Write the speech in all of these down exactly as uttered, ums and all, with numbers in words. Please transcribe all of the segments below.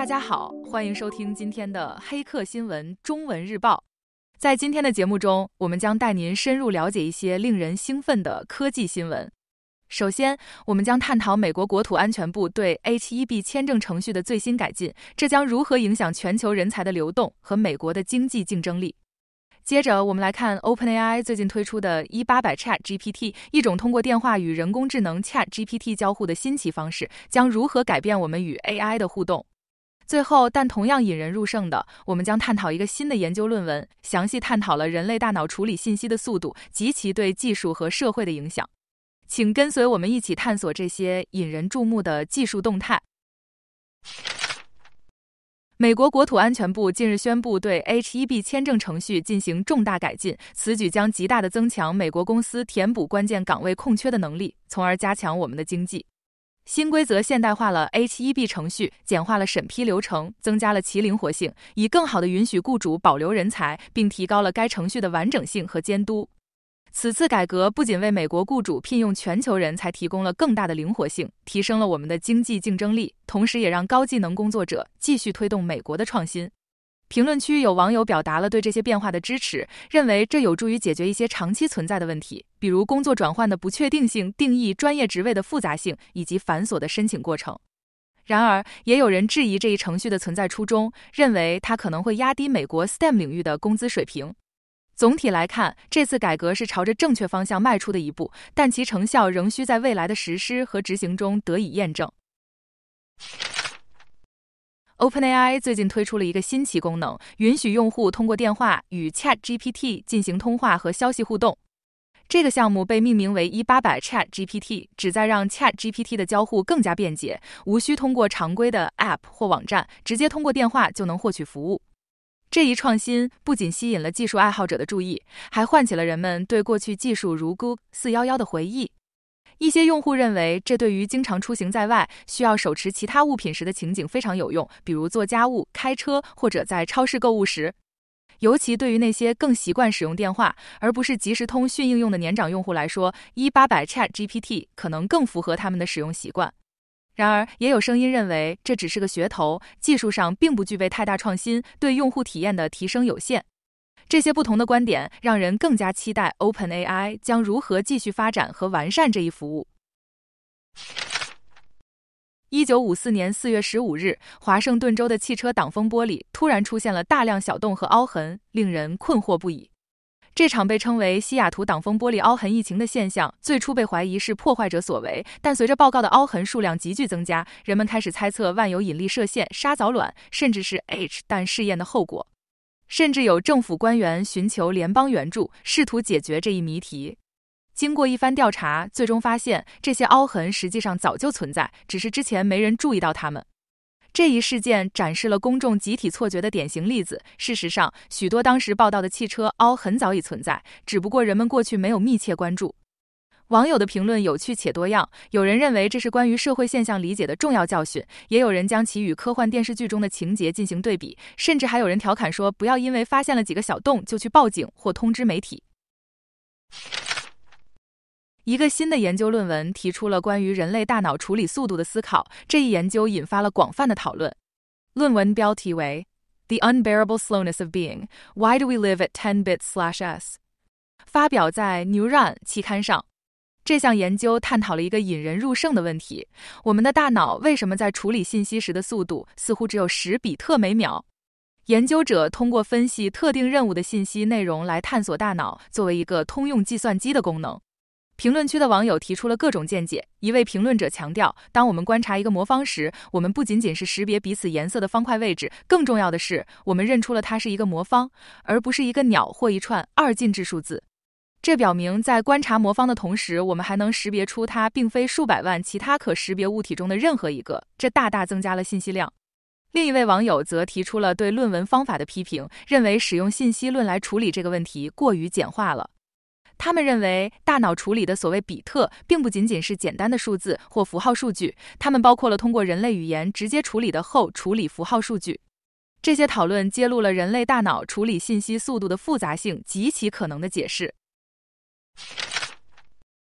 大家好，欢迎收听今天的黑客新闻中文日报。在今天的节目中，我们将带您深入了解一些令人兴奋的科技新闻。首先，我们将探讨美国国土安全部对 H 一 B 签证程序的最新改进，这将如何影响全球人才的流动和美国的经济竞争力。接着，我们来看 OpenAI 最近推出的一八百 Chat G P T， 一种通过电话与人工智能 Chat G P T 交互的新奇方式，将如何改变我们与 A I 的互动。最后，但同样引人入胜的，我们将探讨一个新的研究论文，详细探讨了人类大脑处理信息的速度及其对技术和社会的影响。请跟随我们一起探索这些引人注目的技术动态。美国国土安全部近日宣布对 H 一 B 签证程序进行重大改进，此举将极大地增强美国公司填补关键岗位空缺的能力，从而加强我们的经济。新规则现代化了 H 一 B 程序，简化了审批流程，增加了其灵活性，以更好地允许雇主保留人才，并提高了该程序的完整性和监督。此次改革不仅为美国雇主聘用全球人才提供了更大的灵活性，提升了我们的经济竞争力，同时也让高技能工作者继续推动美国的创新。评论区有网友表达了对这些变化的支持，认为这有助于解决一些长期存在的问题，比如工作转换的不确定性、定义专业职位的复杂性以及繁琐的申请过程。然而，也有人质疑这一程序的存在初衷，认为它可能会压低美国 S T E M 领域的工资水平。总体来看，这次改革是朝着正确方向迈出的一步，但其成效仍需在未来的实施和执行中得以验证。OpenAI 最近推出了一个新奇功能，允许用户通过电话与 Chat G P T 进行通话和消息互动。这个项目被命名为一八百 Chat G P T， 旨在让 Chat G P T 的交互更加便捷，无需通过常规的 App 或网站，直接通过电话就能获取服务。这一创新不仅吸引了技术爱好者的注意，还唤起了人们对过去技术如 Google 四一一的回忆。一些用户认为，这对于经常出行在外，需要手持其他物品时的情景非常有用，比如做家务、开车或者在超市购物时。尤其对于那些更习惯使用电话，而不是即时通讯应用的年长用户来说，一八百 Chat G P T 可能更符合他们的使用习惯。然而，也有声音认为这只是个噱头，技术上并不具备太大创新，对用户体验的提升有限。这些不同的观点让人更加期待 OpenAI 将如何继续发展和完善这一服务。一九五四年四月十五日，华盛顿州的汽车挡风玻璃突然出现了大量小洞和凹痕，令人困惑不已。这场被称为西雅图挡风玻璃凹痕疫情的现象，最初被怀疑是破坏者所为，但随着报告的凹痕数量急剧增加，人们开始猜测万有引力射线、沙藻卵，甚至是 H 弹试验的后果。甚至有政府官员寻求联邦援助，试图解决这一谜题。经过一番调查，最终发现这些凹痕实际上早就存在，只是之前没人注意到它们。这一事件展示了公众集体错觉的典型例子。事实上，许多当时报道的汽车凹痕早已存在，只不过人们过去没有密切关注。网友的评论有趣且多样，有人认为这是关于社会现象理解的重要教训，也有人将其与科幻电视剧中的情节进行对比，甚至还有人调侃说，不要因为发现了几个小洞就去报警或通知媒体。一个新的研究论文提出了关于人类大脑处理速度的思考，这一研究引发了广泛的讨论。论文标题为 The Unbearable Slowness of Being: Why Do We Live at ten bits slash s 发表在 Neuron 期刊上。这项研究探讨了一个引人入胜的问题：我们的大脑为什么在处理信息时的速度似乎只有十比特每秒？研究者通过分析特定任务的信息内容来探索大脑作为一个通用计算机的功能。评论区的网友提出了各种见解。一位评论者强调，当我们观察一个魔方时，我们不仅仅是识别彼此颜色的方块位置，更重要的是，我们认出了它是一个魔方，而不是一个鸟或一串二进制数字。这表明，在观察魔方的同时，我们还能识别出它并非数百万其他可识别物体中的任何一个，这大大增加了信息量。另一位网友则提出了对论文方法的批评，认为使用信息论来处理这个问题过于简化了。他们认为，大脑处理的所谓比特，并不仅仅是简单的数字或符号数据，它们包括了通过人类语言直接处理的后处理符号数据。这些讨论揭露了人类大脑处理信息速度的复杂性及其可能的解释。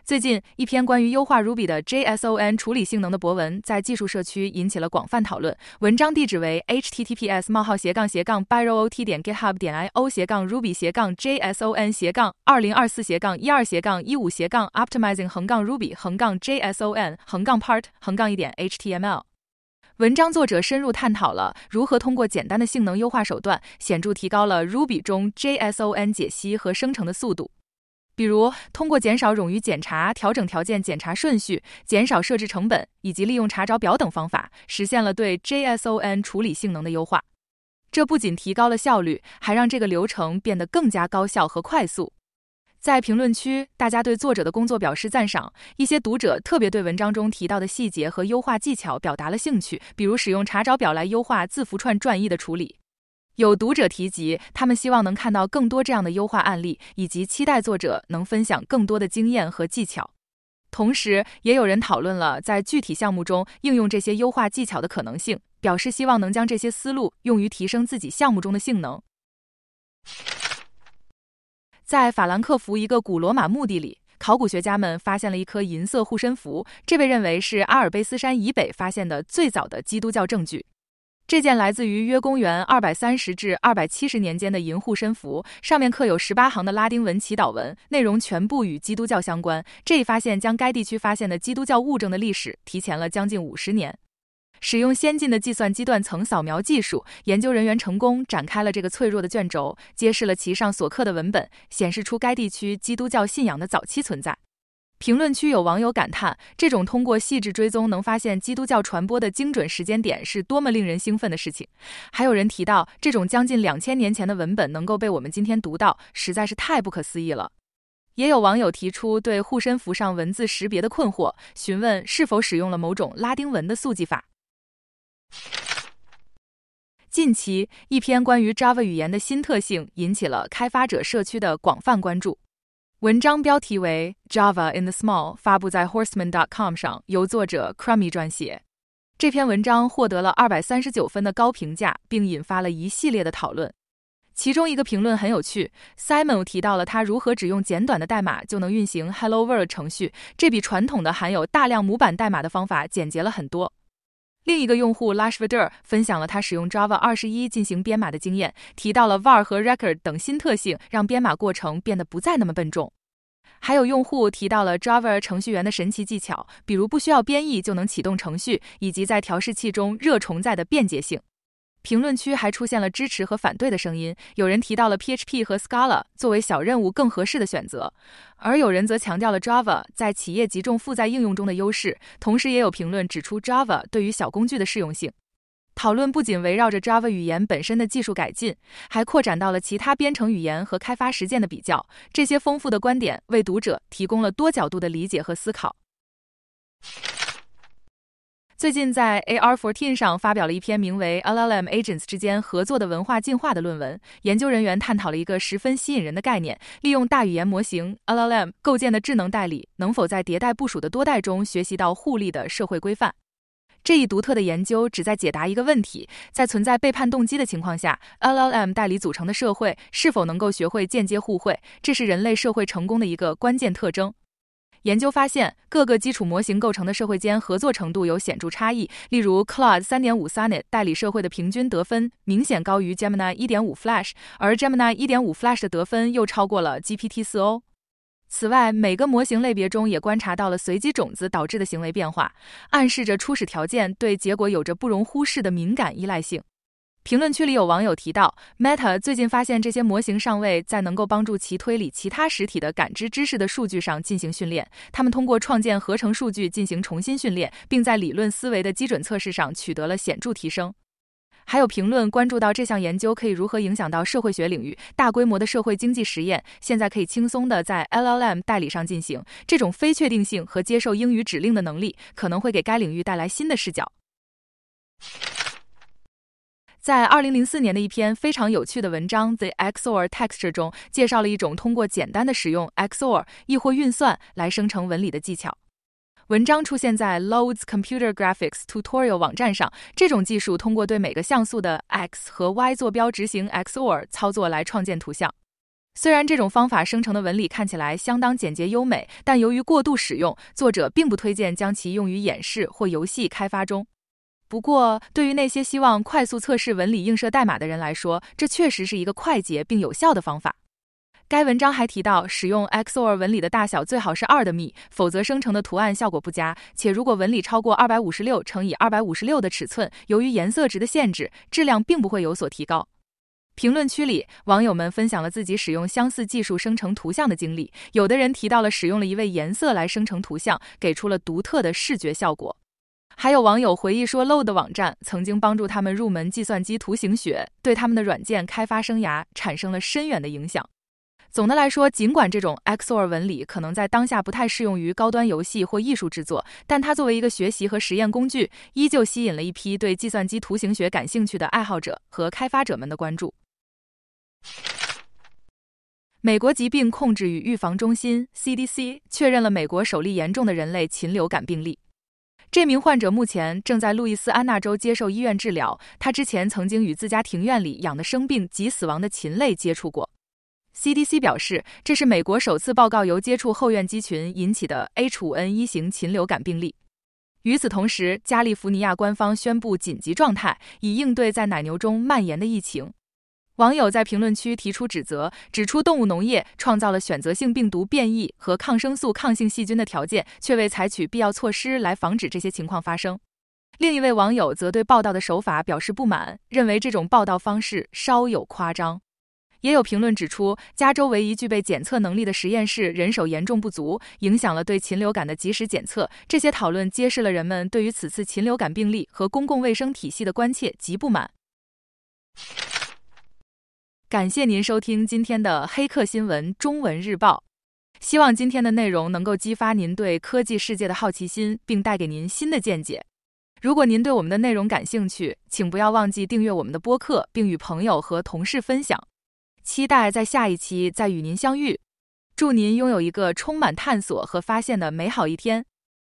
最近，一篇关于优化 Ruby 的 J S O N 处理性能的博文在技术社区引起了广泛讨论。文章地址为 https 冒号斜杠斜杠 byroot 点 github 点 io 斜杠 ruby 斜杠 json 斜杠二零二四斜杠一二斜杠一五斜杠 optimizing 横杠 ruby 横杠 json 横杠 part 横杠一点 html。文章作者深入探讨了如何通过简单的性能优化手段，显著提高了 Ruby 中 J S O N 解析和生成的速度。比如，通过减少冗余检查、调整条件检查顺序、减少设置成本，以及利用查找表等方法，实现了对 J S O N 处理性能的优化。这不仅提高了效率，还让这个流程变得更加高效和快速。在评论区，大家对作者的工作表示赞赏，一些读者特别对文章中提到的细节和优化技巧表达了兴趣，比如使用查找表来优化字符串转译的处理。有读者提及，他们希望能看到更多这样的优化案例，以及期待作者能分享更多的经验和技巧。同时，也有人讨论了在具体项目中应用这些优化技巧的可能性，表示希望能将这些思路用于提升自己项目中的性能。在法兰克福一个古罗马墓地里，考古学家们发现了一颗银色护身符，这被认为是阿尔卑斯山以北发现的最早的基督教证据。这件来自于约公元二百三十至二百七十年间的银护身符，上面刻有十八行的拉丁文祈祷文，内容全部与基督教相关。这一发现将该地区发现的基督教物证的历史提前了将近五十年。使用先进的计算机断层扫描技术，研究人员成功展开了这个脆弱的卷轴，揭示了其上所刻的文本，显示出该地区基督教信仰的早期存在。评论区有网友感叹，这种通过细致追踪能发现基督教传播的精准时间点是多么令人兴奋的事情。还有人提到，这种将近两千年前的文本能够被我们今天读到，实在是太不可思议了。也有网友提出对护身符上文字识别的困惑，询问是否使用了某种拉丁文的速记法。近期，一篇关于 Java 语言的新特性引起了开发者社区的广泛关注。文章标题为 Java in the Small， 发布在 horseman 点 com 上，由作者 Crummy 撰写。这篇文章获得了二百三十九分的高评价，并引发了一系列的讨论。其中一个评论很有趣， Simon 提到了他如何只用简短的代码就能运行 Hello World 程序，这比传统的含有大量模板代码的方法简洁了很多。另一个用户 Lashvader 分享了他使用 Java 二十一进行编码的经验，提到了 var 和 record 等新特性，让编码过程变得不再那么笨重。还有用户提到了 Java 程序员的神奇技巧，比如不需要编译就能启动程序，以及在调试器中热重载的便捷性。评论区还出现了支持和反对的声音，有人提到了 P H P 和 Scala 作为小任务更合适的选择，而有人则强调了 Java 在企业集中负载应用中的优势，同时也有评论指出 Java 对于小工具的适用性。讨论不仅围绕着 Java 语言本身的技术改进，还扩展到了其他编程语言和开发实践的比较，这些丰富的观点为读者提供了多角度的理解和思考。最近在 A R 十四 上发表了一篇名为 L L M Agents 之间合作的文化进化的论文，研究人员探讨了一个十分吸引人的概念，利用大语言模型 L L M 构建的智能代理能否在迭代部署的多代中学习到互利的社会规范。这一独特的研究旨在解答一个问题，在存在背叛动机的情况下， L L M 代理组成的社会是否能够学会间接互惠，这是人类社会成功的一个关键特征。研究发现，各个基础模型构成的社会间合作程度有显著差异，例如 Claude 三点五 Sonnet 代理社会的平均得分明显高于 Gemini 一点五 Flash， 而 Gemini 一点五 Flash 的得分又超过了 G P T 四 O。此外，每个模型类别中也观察到了随机种子导致的行为变化，暗示着初始条件对结果有着不容忽视的敏感依赖性。评论区里有网友提到 Meta 最近发现这些模型尚未在能够帮助其推理其他实体的感知知识的数据上进行训练，他们通过创建合成数据进行重新训练，并在理论思维的基准测试上取得了显著提升。还有评论关注到这项研究可以如何影响到社会学领域，大规模的社会经济实验现在可以轻松地在 L L M 代理上进行，这种非确定性和接受英语指令的能力可能会给该领域带来新的视角。在二零零四年的一篇非常有趣的文章 The X O R Texture 中，介绍了一种通过简单的使用 X O R 亦或运算来生成纹理的技巧。文章出现在 Loads Computer Graphics Tutorial 网站上，这种技术通过对每个像素的 X 和 Y 坐标执行 X O R 操作来创建图像。 虽然这种方法生成的纹理看起来相当简洁优美，但由于过度使用，作者并不推荐将其用于演示或游戏开发中。不过，对于那些希望快速测试纹理映射代码的人来说，这确实是一个快捷并有效的方法。该文章还提到，使用 X O R 纹理的大小最好是二的幂，否则生成的图案效果不佳。且如果纹理超过二百五十六乘以二百五十六的尺寸，由于颜色值的限制，质量并不会有所提高。评论区里，网友们分享了自己使用相似技术生成图像的经历，有的人提到了使用了一位颜色来生成图像，给出了独特的视觉效果。还有网友回忆说 ，Load 的网站曾经帮助他们入门计算机图形学，对他们的软件开发生涯产生了深远的影响。总的来说，尽管这种 X O R 纹理可能在当下不太适用于高端游戏或艺术制作，但它作为一个学习和实验工具，依旧吸引了一批对计算机图形学感兴趣的爱好者和开发者们的关注。美国疾病控制与预防中心 C D C 确认了美国首例严重的人类禽流感病例。这名患者目前正在路易斯安那州接受医院治疗，他之前曾经与自家庭院里养的生病及死亡的禽类接触过。C D C 表示，这是美国首次报告由接触后院鸡群引起的 H 五 N 一 型禽流感病例。与此同时，加利福尼亚官方宣布紧急状态，以应对在奶牛中蔓延的疫情。网友在评论区提出指责，指出动物农业创造了选择性病毒变异和抗生素抗性细菌的条件，却未采取必要措施来防止这些情况发生。另一位网友则对报道的手法表示不满，认为这种报道方式稍有夸张。也有评论指出，加州唯一具备检测能力的实验室人手严重不足，影响了对禽流感的及时检测。这些讨论揭示了人们对于此次禽流感病例和公共卫生体系的关切及不满。感谢您收听今天的黑客新闻中文日报，希望今天的内容能够激发您对科技世界的好奇心，并带给您新的见解。如果您对我们的内容感兴趣，请不要忘记订阅我们的播客，并与朋友和同事分享。期待在下一期再与您相遇。祝您拥有一个充满探索和发现的美好一天。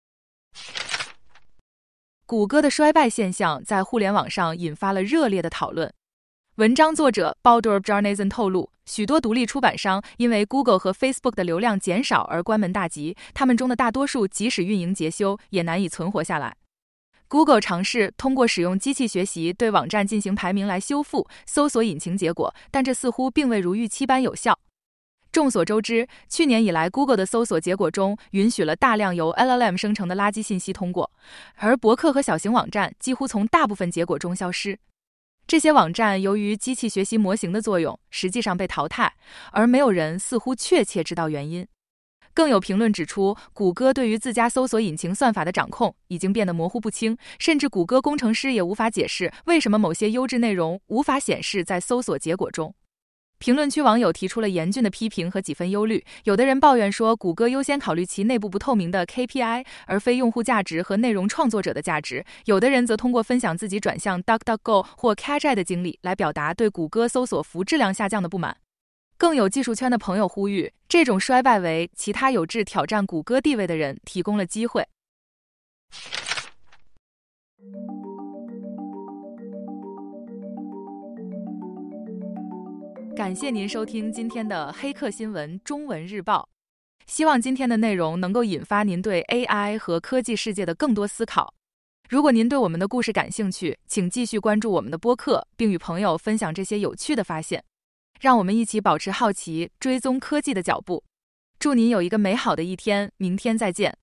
谷歌的衰败现象在互联网上引发了热烈的讨论。文章作者 Baldur Bjarnason 透露，许多独立出版商因为 Google 和 Facebook 的流量减少而关门大吉，他们中的大多数即使运营节修，也难以存活下来。Google 尝试通过使用机器学习对网站进行排名来修复搜索引擎结果，但这似乎并未如预期般有效。众所周知，去年以来 Google 的搜索结果中允许了大量由 L L M 生成的垃圾信息通过，而博客和小型网站几乎从大部分结果中消失。这些网站由于机器学习模型的作用，实际上被淘汰，而没有人似乎确切知道原因。更有评论指出，谷歌对于自家搜索引擎算法的掌控已经变得模糊不清，甚至谷歌工程师也无法解释为什么某些优质内容无法显示在搜索结果中。评论区网友提出了严峻的批评和几分忧虑，有的人抱怨说，谷歌优先考虑其内部不透明的 K P I， 而非用户价值和内容创作者的价值；有的人则通过分享自己转向 DuckDuckGo 或 Catch 的经历来表达对谷歌搜索服质量下降的不满。更有技术圈的朋友呼吁，这种衰败为其他有志挑战谷歌地位的人提供了机会。感谢您收听今天的黑客新闻中文日报，希望今天的内容能够引发您对 A I 和科技世界的更多思考。如果您对我们的故事感兴趣，请继续关注我们的播客，并与朋友分享这些有趣的发现。让我们一起保持好奇，追踪科技的脚步。祝您有一个美好的一天，明天再见。